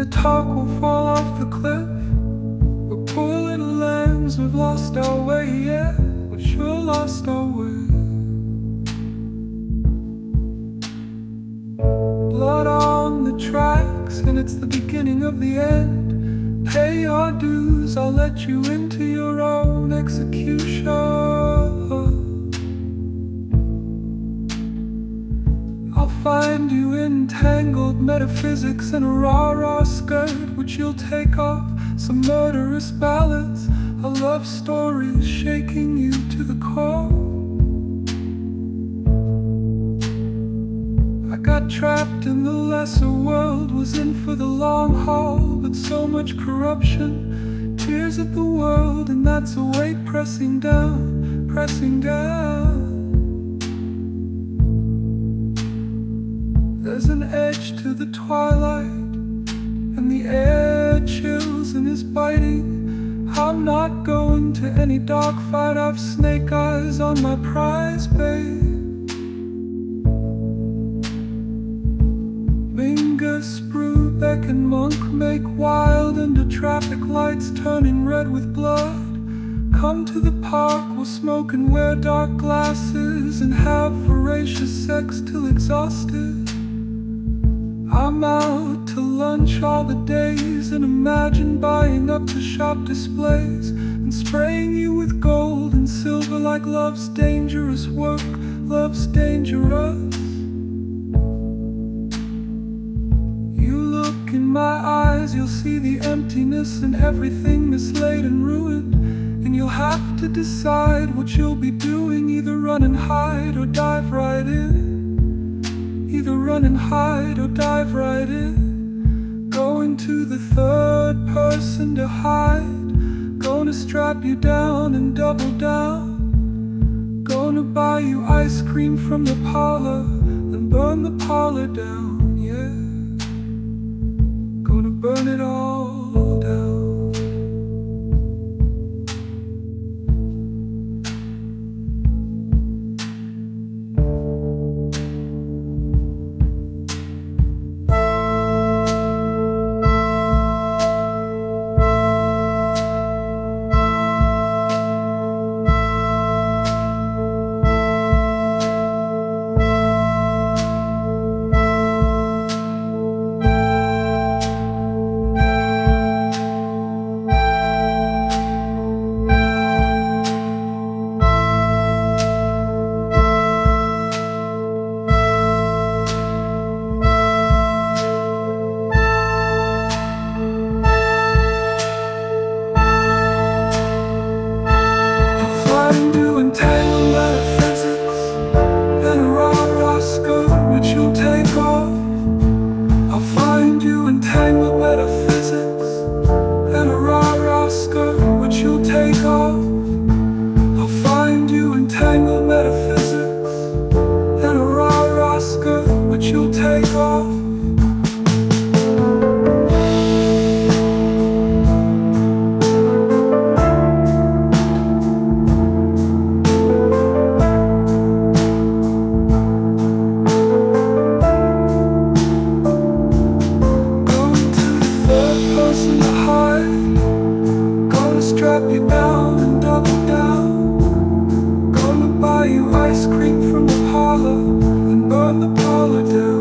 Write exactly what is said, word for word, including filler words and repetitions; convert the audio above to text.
the talk will fall off the cliff. We're poor little lambs, we've lost our way, yeah, we've sure lost our way. Blood on the tracks, and it's the beginning of the end. Pay your dues, I'll let you into your own execution. I'll find you in tangled metaphysics in a rah-rah skirt, which you'll take off. Some murderous ballads, a love story shaking you to the core. I got trapped in the lesser world, was in for the long haul, but so much corruption, tears at the world, and that's a weight pressing down, pressing down. There's an edge to the twilight, and the air chills and is biting. I'm not going to any dogfight, I've snake eyes on my prize, babe. Mingus, Brubeck, and Monk make wild under traffic lights turning red with blood. Come to the park, we'll smoke and wear dark glasses and have voracious sex till exhausted. I'm out to lunch all the days and imagine buying up to shop displays and spraying you with gold and silver like love's dangerous work, love's dangerous. You look in my eyes, you'll see the emptiness and everything mislaid and ruined, and you'll have to decide what you'll be doing, either run and hide or dive right in. Either run and hide or dive right in. Going to the third person to hide. Gonna strap you down and double down. Gonna buy you ice cream from the parlor and burn the parlor down, yeah. Gonna burn it all down. Strap you down and double down. Gonna buy you ice cream from the parlor and burn the parlor down.